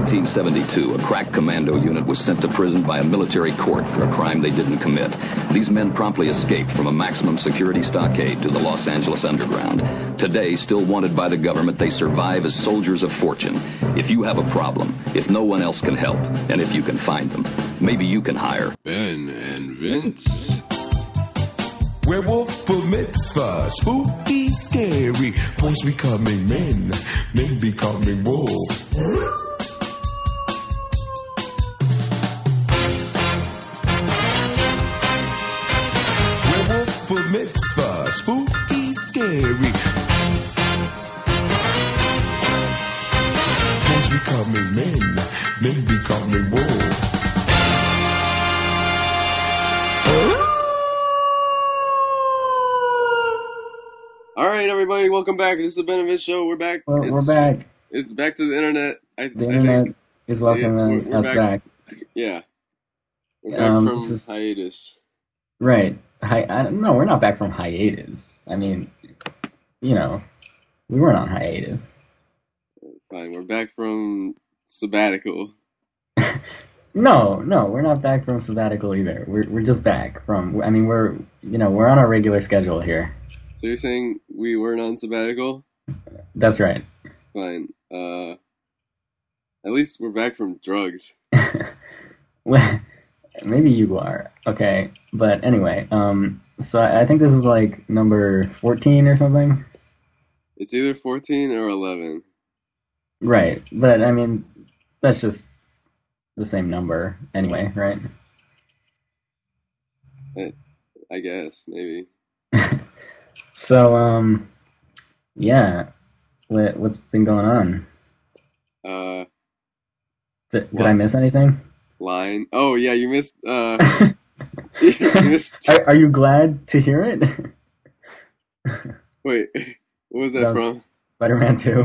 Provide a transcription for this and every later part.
1972, a crack commando unit was sent to prison by a military court for a crime they didn't commit. These men promptly escaped from a maximum security stockade to the Los Angeles underground. Today, still wanted by the government, they survive as soldiers of fortune. If you have a problem, if no one else can help, and if you can find them, maybe you can hire Ben and Vince. Werewolf for mitzvah, spooky, scary. Boys becoming men, men becoming wolves. Werewolf for mitzvah, spooky, scary. Boys becoming men, men becoming wolves. Alright, everybody, welcome back. This is the Ben and Vince Show. We're back. We're back. It's back to the internet. The internet is welcoming us back. Yeah. We're back from hiatus. Right. No, we're not back from hiatus. I mean, we weren't on hiatus. Fine, we're back from sabbatical. No, we're not back from sabbatical either. We're just back from. We're on our regular schedule here. So you're saying we weren't on sabbatical? That's right. Fine. At least we're back from drugs. Well, maybe you are. Okay. But anyway, so I think this is like number 14 or something. It's either 14 or 11. Right. But, that's just the same number anyway, right? I guess, maybe. So, yeah, what's been going on? Did I miss anything? Line. Oh, yeah, you missed, you missed. Are you glad to hear it? Wait, what was that from? Spider-Man 2.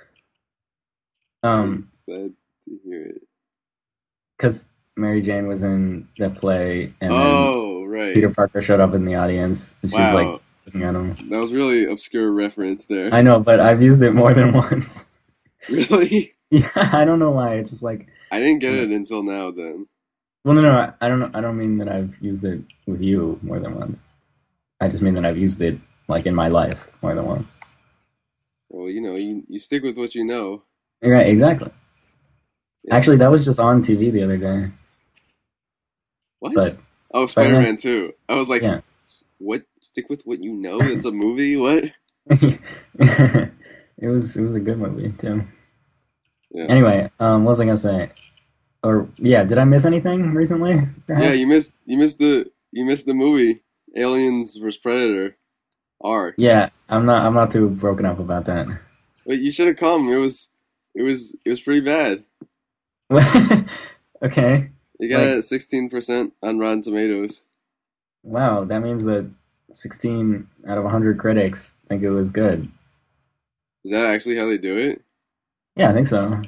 Glad to hear it. Because Mary Jane was in the play, and right. Peter Parker showed up in the audience, and she's like, that was really obscure reference there. I know, but I've used it more than once. Really? Yeah, I don't know why. It's just like I didn't get it until now. Then. Well, no, I don't mean that I've used it with you more than once. I just mean that I've used it like in my life more than once. Well, you stick with what you know. Right, exactly. Yeah. Actually, that was just on TV the other day. What? But Spider-Man 2. I was like, yeah. What? Stick with what you know? It's a movie? What? It was a good movie too. Yeah. Anyway, what was I gonna say? Did I miss anything recently? Perhaps? Yeah, you missed the movie Aliens vs Predator R. Yeah, I'm not too broken up about that. But you should have come. It was pretty bad. Okay. You got it at 16% on Rotten Tomatoes. Wow, that means that 16 out of 100 critics think it was good. Is that actually how they do it? Yeah, I think so.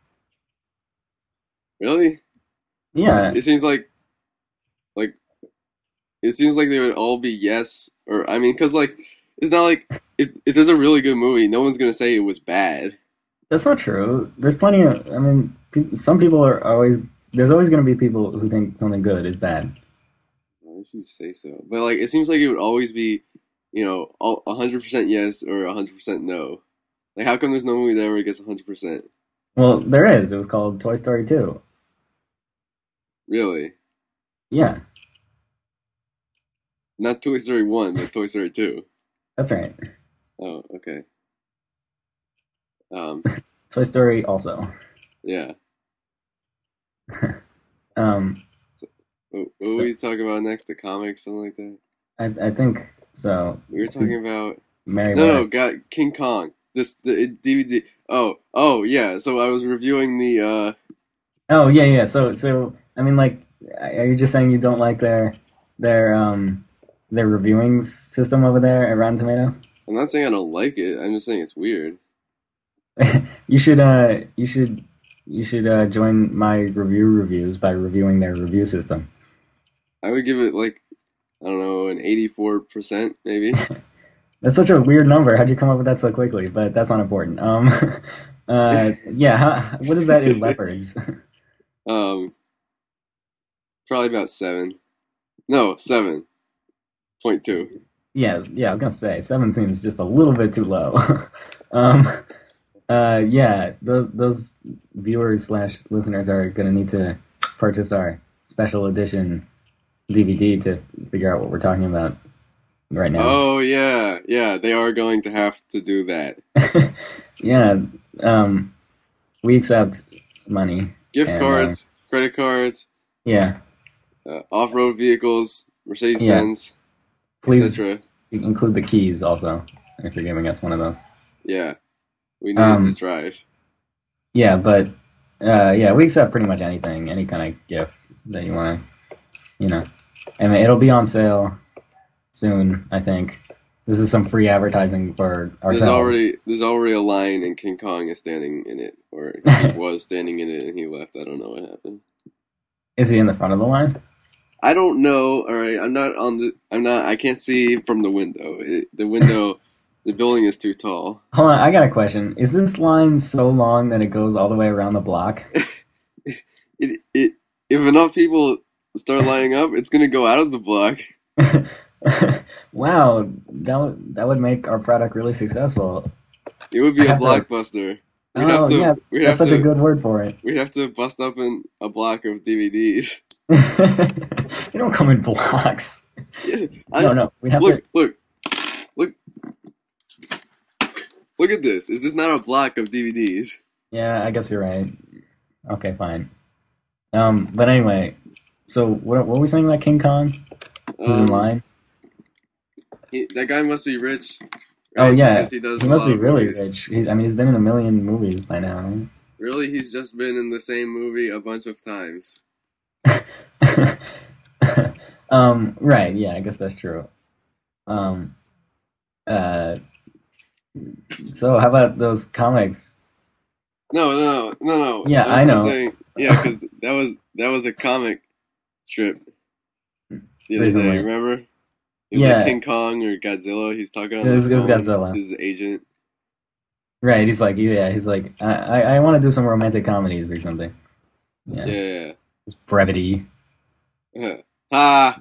Really? Yeah. It seems like they would all be yes, or because it's not like if there's a really good movie, no one's gonna say it was bad. That's not true. There's plenty of. Some people are always. There's always going to be people who think something good is bad. Why should you say so? But it seems like it would always be, 100% yes or 100% no. Like, how come there's no movie that ever gets 100%? Well, there is. It was called Toy Story 2. Really? Yeah. Not Toy Story 1, but Toy Story 2. That's right. Oh, okay. Toy Story also. Yeah. What will we talk about next? The comics, something like that? I think so. We were talking about King Kong. The DVD. Oh, yeah. So I was reviewing the. Oh yeah. So are you just saying you don't like their reviewing system over there at Rotten Tomatoes? I'm not saying I don't like it. I'm just saying it's weird. You should join my reviews by reviewing their review system. I would give it I don't know, an 84% maybe. That's such a weird number. How'd you come up with that so quickly? But that's not important. Yeah. What is that in leopards? Um, probably about 7. No, 7.2. Yeah. I was gonna say 7 seems just a little bit too low. um. Yeah. Those viewers slash listeners are gonna need to purchase our special edition DVD to figure out what we're talking about right now. Oh yeah, yeah. They are going to have to do that. Yeah. We accept money. Gift And, cards, credit cards, yeah. off-road vehicles, Mercedes Yeah. Benz, Please etc. include the keys also if you're giving us one of those. Yeah, we need to drive. Yeah, but yeah, we accept pretty much anything, any kind of gift that you want to, you know. I mean, it'll be on sale soon, I think. This is some free advertising for ourselves. There's already a line, and King Kong is standing in it, or he was standing in it, and he left. I don't know what happened. Is he in the front of the line? I don't know. All right, I can't see from the window. The building is too tall. Hold on, I got a question. Is this line so long that it goes all the way around the block? If enough people start lining up, it's gonna go out of the block. Wow, that would make our product really successful. It would be a have to- blockbuster. That's such a good word for it. We'd have to bust up in a block of DVDs. They don't come in blocks. Yeah, No, we'd have look, to. look at this. Is this not a block of DVDs? Yeah, I guess you're right. Okay, fine. But anyway, so what were we saying about King Kong? Who's in line? That guy must be rich. Oh right? yeah, Because he does he a must lot be of really movies. rich. He's been in a million movies by now. Really, he's just been in the same movie a bunch of times. Right, yeah, I guess that's true. Uh, so how about those comics? No. Yeah, That's I what I'm know. saying. Yeah, because that was a comic strip the other Recently. day. Remember? It was Yeah. like King Kong or Godzilla. He's talking on It was the phone Godzilla. to his agent. Right, he's like, I want to do some romantic comedies or something. Yeah, Yeah. it's brevity. Ha!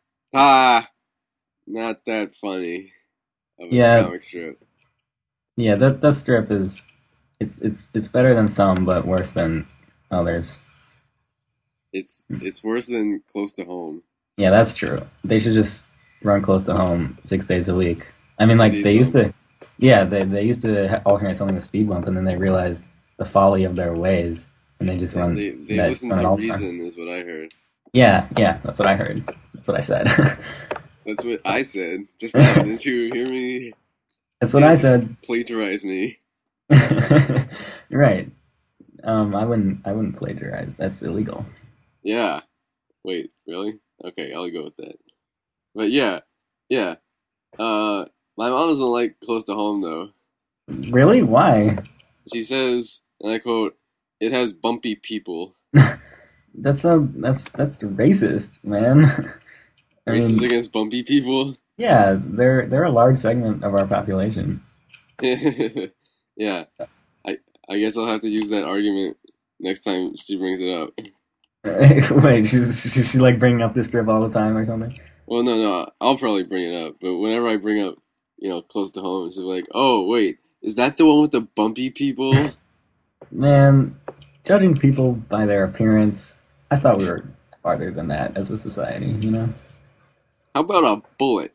Not that funny of a Yeah. comic strip. Yeah, that strip is, it's better than some, but worse than others. It's worse than Close to Home. Yeah, that's true. They should just run Close to Home 6 days a week. I mean, like Speed they used bump. to, yeah, they used to alternate something with Speed Bump, and then they realized the folly of their ways, and they just run They that listen run it to all the time. Reason, is what I heard. Yeah, that's what I heard. That's what I said. That's what I said just now. Didn't you hear me? That's what I Just said. Plagiarize me. Right. I wouldn't plagiarize. That's illegal. Yeah. Wait, really? Okay, I'll go with that. But yeah. My mom doesn't like Close to Home though. Really? Why? She says, and I quote, "It has bumpy people." That's racist, man. I Racist mean, against bumpy people. yeah, they're a large segment of our population. Yeah. I guess I'll have to use that argument next time she brings it up. Wait, she's like bringing up this strip all the time or something? Well, no, I'll probably bring it up. But whenever I bring up, Close to Home, she's like, "Oh, wait, is that the one with the bumpy people?" Man, judging people by their appearance, I thought we were farther than that as a society, you know? How about a bullet?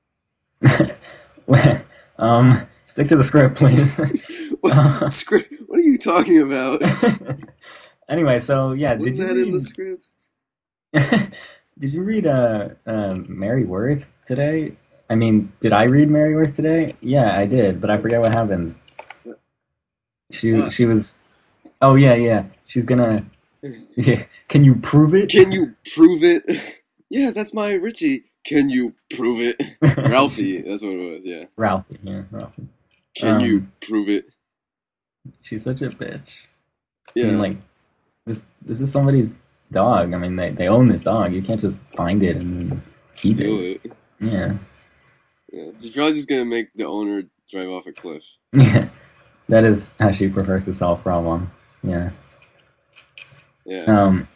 Stick to the script, please. What script? What are you talking about? Anyway, so yeah, Wasn't that in the script? Did you read Mary Worth today? I mean, did I read Mary Worth today? Yeah, I did, but I forget what happens. She was. Oh yeah. She's gonna. Yeah. Can you prove it? Can you prove it? Yeah, that's my Richie. Can you prove it? Ralphie, that's what it was. Yeah. Ralphie. Can you prove it? She's such a bitch. Yeah. I mean, like, this is somebody's dog. I mean, they own this dog. You can't just find it and keep Steal it. it. Yeah. Yeah. She's probably just gonna make the owner drive off a cliff. Yeah. That is how she prefers to solve problem. Yeah. Yeah.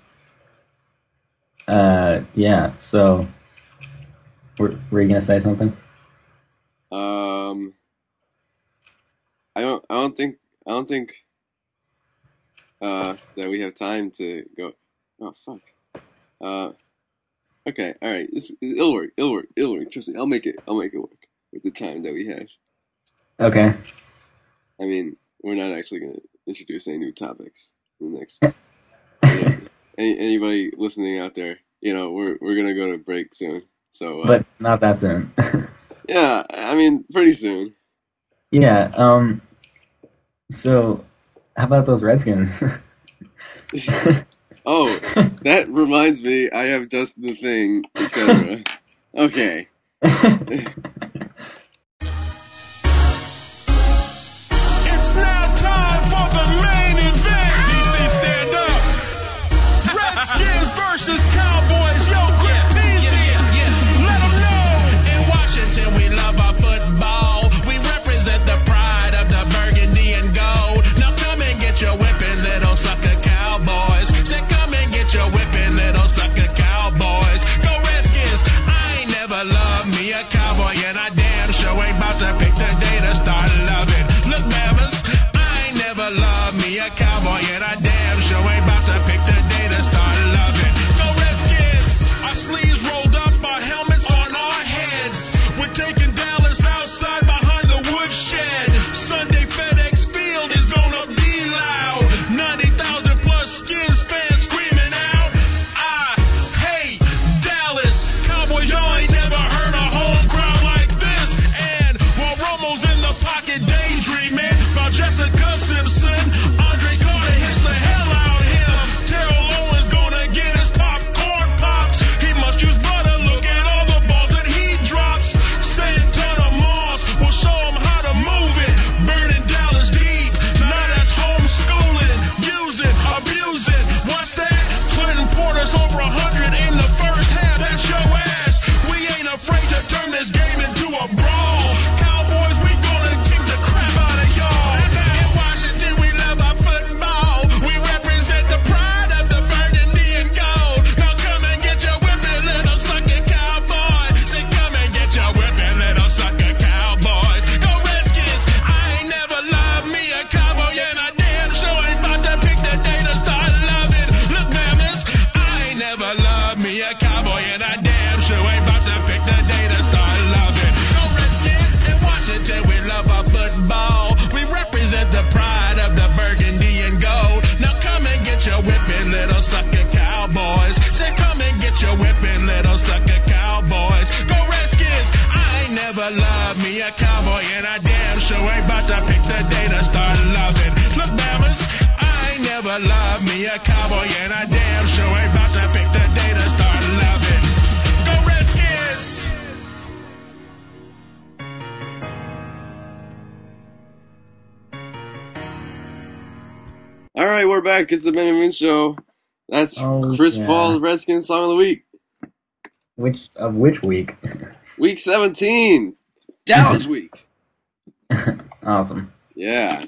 Yeah. So, were you gonna say something? I don't think that we have time to go. Oh fuck. Okay, all right. It'll work. It'll work. It'll work. Trust me. I'll make it work with the time that we have. Okay. I mean, we're not actually gonna introduce any new topics in the next. You know, anybody listening out there, we're gonna go to break soon. So, But not that soon. yeah, I mean, pretty soon. Yeah. So, how about those Redskins? Oh, that reminds me. I have just the thing, etc. Okay. It's now time for the main event. DC, stand up. Redskins versus Cowboys. Yo, Chris Peasy. Let them know. In Washington, we love our football. We represent the pride of the burgundy and gold. Now come and get your whipping, little sucker Cowboys. Say come and get your whipping, little sucker Cowboys. Go Redskins. I ain't never loved me a cowboy, and I damn sure ain't about to pick the day to start loving. Look, Bama's, I ain't never loved me a cowboy, and I damn sure ain't about to pick the day to start loving. Go Redskins! Our sleeves rolled up, our helmets on our heads. We're taking Dallas outside behind the woodshed. Sunday FedEx Field is gonna be loud. 90,000 plus Skins fans screaming out, I hate Dallas. Cowboys, y'all ain't never heard a home crowd like this. And while Romo's in the pocket daydreaming about Jessica Simpson, Andre Carter hits the hell out of him. Terrell Owens gonna get his popcorn popped. He must use butter. Look at all the balls that he drops. Santana Moss will show him how to move it. Burning Dallas deep. Now that's homeschooling. Using, abusing. What's that? Clinton Porter's over 100 in the first half. That's your ass. We ain't afraid to turn this game into a brawl. Cowboys, we gonna kick the crap out of y'all. In Washington, we love our football. We represent the pride of the burgundy and gold. Now come and get your whipping, little sucker Cowboys. Say come and get your whipping, little sucker Cowboys. Go Redskins! I ain't never loved me a cowboy, and I damn sure ain't about to pick the day to start loving. Look, Mammons, I ain't never loved me a cowboy, and I damn sure ain't about to pick the day to start loving. Go Redskins! In Washington, we love our football. We represent the pride of the burgundy and gold. Now come and get your whipping, little sucker Cowboys. Say come and get your whipping, little sucker Cowboys. Go Redskins! I ain't never loved me a cowboy, and I damn sure ain't about to pick the day to start loving. Look, Bammers, I ain't never loved me a cowboy, and I damn sure ain't about to pick the day to start loving. Go Redskins! All right, we're back. It's the Ben and Moon Show. That's Oh, Chris yeah. Paul's Redskins Song of the Week. Which week? Week 17. Dallas week. Awesome. Yeah.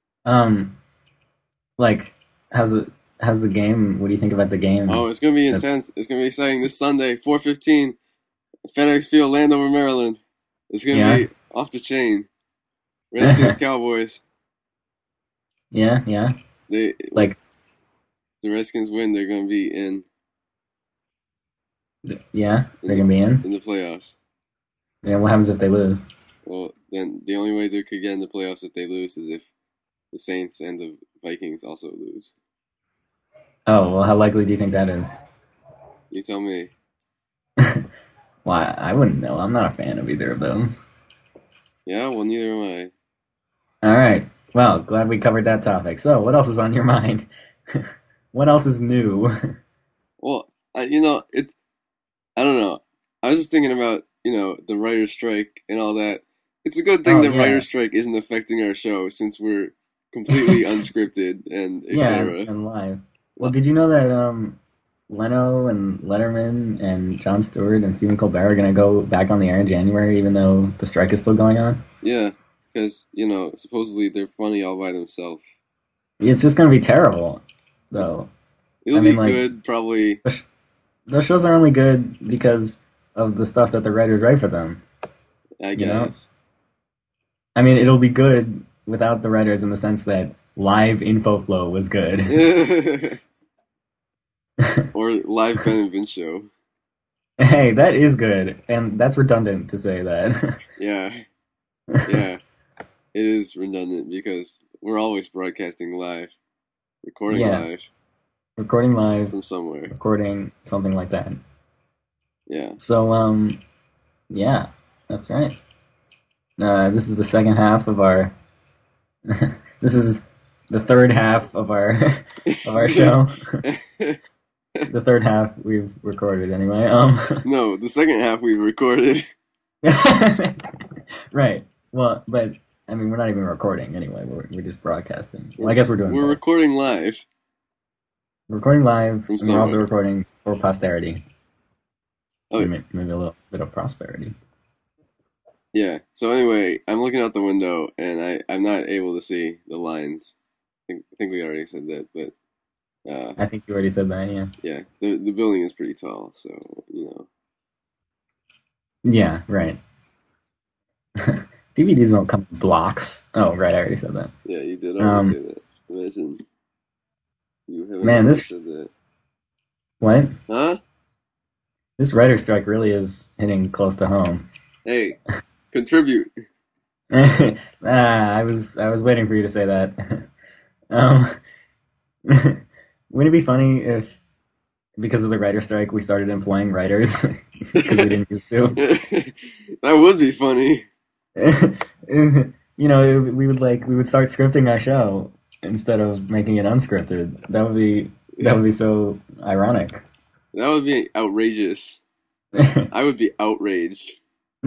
Like, how's the game? What do you think about the game? Oh, it's going to be intense. It's going to be exciting this Sunday, 4:15, FedEx Field, Landover, Maryland. It's going to be off the chain. Redskins, Cowboys. Yeah. Like, The Redskins win, they're going to be in yeah, they're gonna be in. the playoffs. Yeah, what happens if they lose? Well, then the only way they could get in the playoffs if they lose is if the Saints and the Vikings also lose. Oh, well, how likely do you think that is? You tell me. Well, I wouldn't know. I'm not a fan of either of those. Yeah, well, neither am I. All right. Well, glad we covered that topic. So, what else is on your mind? What else is new? Well, I don't know. I was just thinking about, the writer's strike and all that. It's a good thing the writer's strike isn't affecting our show since we're completely unscripted and etc. And live. Well, did you know that Leno and Letterman and Jon Stewart and Stephen Colbert are going to go back on the air in January even though the strike is still going on? Yeah, Because, you know, supposedly they're funny all by themselves. It's just gonna be terrible, though. It'll I mean, be like, good, probably. Those shows are only good because of the stuff that the writers write for them. I You know? guess. I mean, it'll be good without the writers in the sense that live info flow was good. Or live Ben and Vince show. Hey, that is good, and that's redundant to say that. Yeah. Yeah. It is redundant because we're always broadcasting live. Recording Yeah. live Recording live, from somewhere. recording something like that. Yeah. So, yeah, that's right. This is the second half of our. This is the third half of our of our show. The third half we've recorded anyway. No, the second half we recorded. Right. Well, but I mean, we're not even recording anyway. We're just broadcasting. Well, I guess we're doing. We're both. recording live. We're recording live, From and we're also somewhere. recording for posterity. Oh, Maybe a little bit of prosperity. yeah. So anyway, I'm looking out the window and I'm not able to see the lines. I think we already said that, but I think you already said that. Yeah. yeah, the building is pretty tall, so you know. Yeah. Right. DVDs don't come in blocks. Oh, right. I already said that. Yeah, you did already Um, say that. Imagine you haven't Man, already this- said that. What? Huh? This writer strike really is hitting close to home. Hey, contribute. I was waiting for you to say that. Wouldn't it be funny if, because of the writer strike, we started employing writers because we didn't used to? That would be funny. You know, we would start scripting our show instead of making it unscripted. That would be so ironic. That would be outrageous. I would be outraged.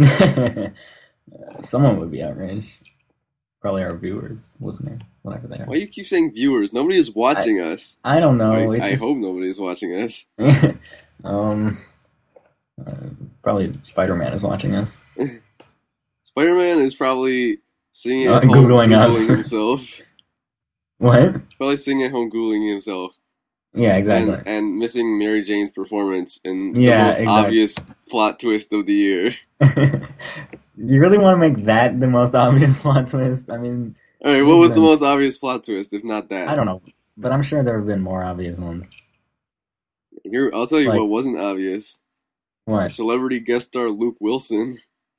Someone would be outraged. Probably our viewers, listeners, whatever they are. Why you keep saying viewers? Nobody is watching us. I don't know. I hope nobody is watching us. Probably Spider-Man is watching us. Spider-Man is probably sitting at home Googling us. himself. What? Probably sitting at home Googling himself. Yeah, exactly. And missing Mary Jane's performance in Yeah, the most exactly. obvious plot twist of the year. You really want to make that the most obvious plot twist? I mean, Alright, what was the Then- most obvious plot twist, if not that? I don't know, but I'm sure there have been more obvious ones. Here, I'll tell you Like- what wasn't obvious. What? Celebrity guest star Luke Wilson.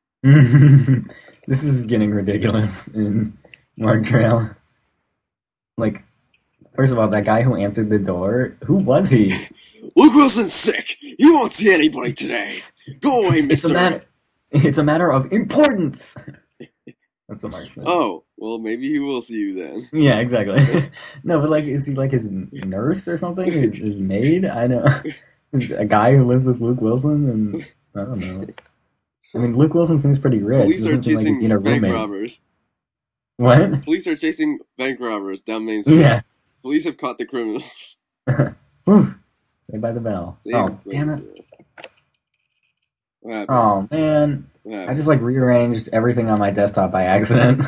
This is getting ridiculous in Mark Trail. Like, first of all, that guy who answered the door, who was he? Luke Wilson's sick! You won't see anybody today! Go away, mister! It's a matter of importance. That's what Mark said. Oh, well, maybe he will see you then. Yeah, exactly. No, but like, is he like his nurse or something? His maid? I know. Is a guy who lives with Luke Wilson, and I don't know. I mean, Luke Wilson seems pretty rich. Police are Doesn't seem like he'd chasing need a bank roommate. robbers. What? Police are chasing bank robbers down Main Street. Yeah. Police have caught the criminals. Whew. Saved by the bell. Saved Oh, by damn the it. bell. What happened? Oh, man. What I happened? just like rearranged everything on my desktop by accident.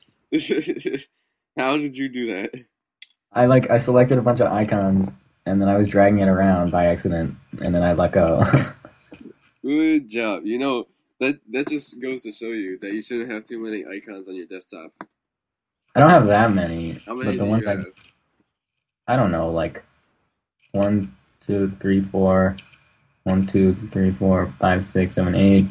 How did you do that? I selected a bunch of icons and then I was dragging it around by accident and then I let go. Good job. You know, that just goes to show you that you shouldn't have too many icons on your desktop. I don't have that many, How but many the do ones you have? I don't know, like 1, 2, 3, 4, 1, 2, 3, 4, 5, 6, 7, 8,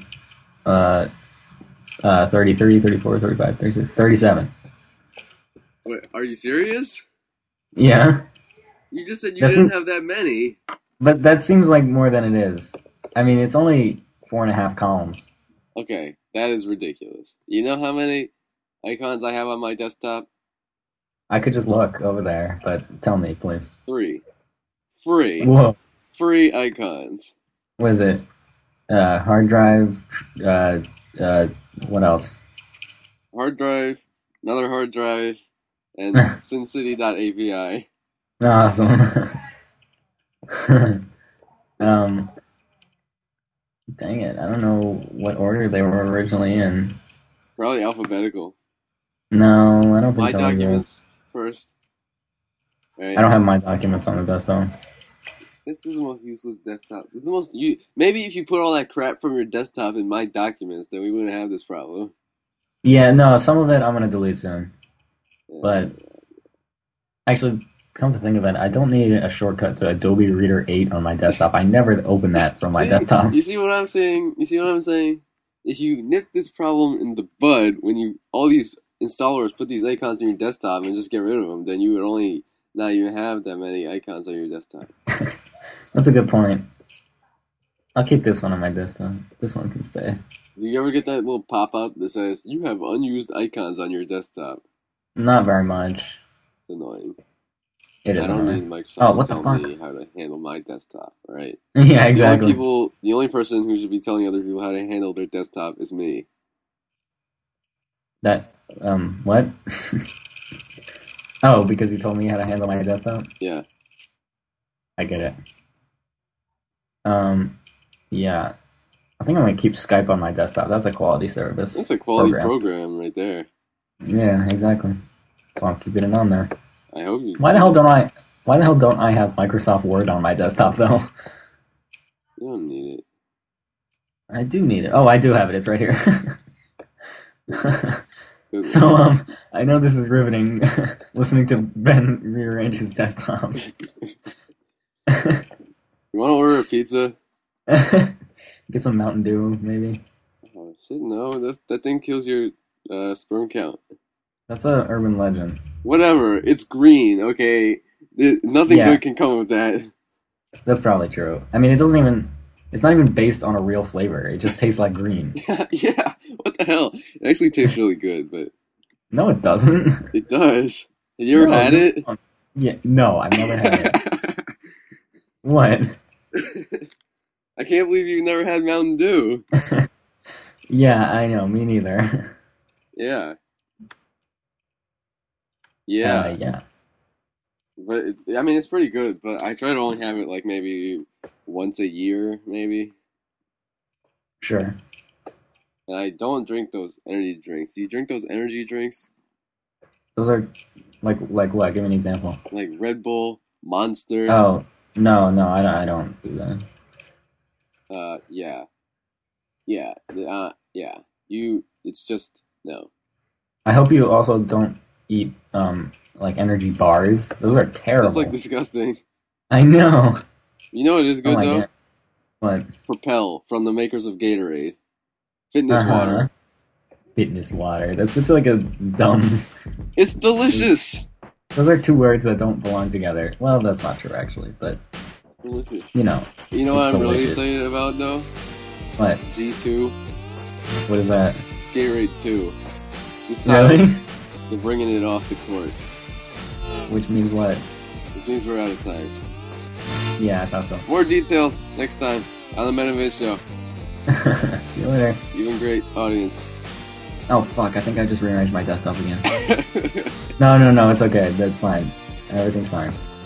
33, 34, 35, 36, 37. Wait, are you serious? Yeah, You just said you That's didn't in- have that many. but that seems like more than it is. I mean, it's only 4.5 columns. Okay, that is ridiculous. You know how many icons I have on my desktop? I could just look over there, but tell me, please. 3. Free. Whoa. Free icons. What is it? Hard drive, what else? Hard drive, another hard drive, and SinCity.api. Awesome. Dang it, I don't know what order they were originally in. Probably alphabetical. No, I don't think My that exists. documents first. Right. I don't have my documents on the desktop. This is the most useless desktop. This is the most. Maybe if you put all that crap from your desktop in my documents, then we wouldn't have this problem. Yeah, no, some of it I'm gonna delete soon. But actually, come to think of it, I don't need a shortcut to Adobe Reader 8 on my desktop. I never open that from my desktop. You see what I'm saying? You see what I'm saying? If you nip this problem in the bud, when all these installers put these icons on your desktop and just get rid of them, then you would only not even have that many icons on your desktop. That's a good point. I'll keep this one on my desktop. This one can stay. Do you ever get that little pop-up that says, you have unused icons on your desktop? Not very much. It's annoying. It is I don't annoying. need Microsoft to what the tell fuck? me how to handle my desktop, right? Yeah, exactly. The only person who should be telling other people how to handle their desktop is me. That, what? Oh, because you told me how to handle my desktop? Yeah. I get it. Yeah. I think I'm gonna keep Skype on my desktop. That's a quality service. That's a quality program right there. Yeah, exactly. So I'm keeping it on there. I hope you. Why the hell don't I have Microsoft Word on my desktop though? You don't need it. I do need it. Oh, I do have it. It's right here. So, I know this is riveting, listening to Ben rearrange his desktop. You want to order a pizza? Get some Mountain Dew, maybe. Oh shit! No, that thing kills your sperm count. That's an urban legend. Whatever. It's green. Okay, nothing good can come of that. That's probably true. I mean, it's not even based on a real flavor. It just tastes like green. Yeah. What the hell? It actually tastes really good, but no, it doesn't. It does. Have you ever had it? Yeah. No, I've never had it. What? I can't believe you've never had Mountain Dew. Yeah, I know. Me neither. Yeah. Yeah. But I mean, it's pretty good. But I try to only have it like maybe once a year, maybe. Sure. And I don't drink those energy drinks. Do you drink those energy drinks? Those are like what? Give me an example. Like Red Bull, Monster. Oh no, I don't do that. Yeah. It's just no. I hope you also don't eat like energy bars. Those are terrible. That's like disgusting. I know. You know what is good though? God. What? Propel from the makers of Gatorade. Fitness water. Fitness water. That's such like a dumb. It's delicious. Those are two words that don't belong together. Well, that's not true actually, but it's delicious. You know. You know what I'm really excited about though? What? G2. What is that? It's Gatorade 2. This time really? They're bringing it off the court. Which means what? Which means we're out of time. Yeah, I thought so. More details next time on the Metaviz Show. See you later. You've been great, audience. Oh fuck, I think I just rearranged my desktop again. No, it's okay. That's fine. Everything's fine.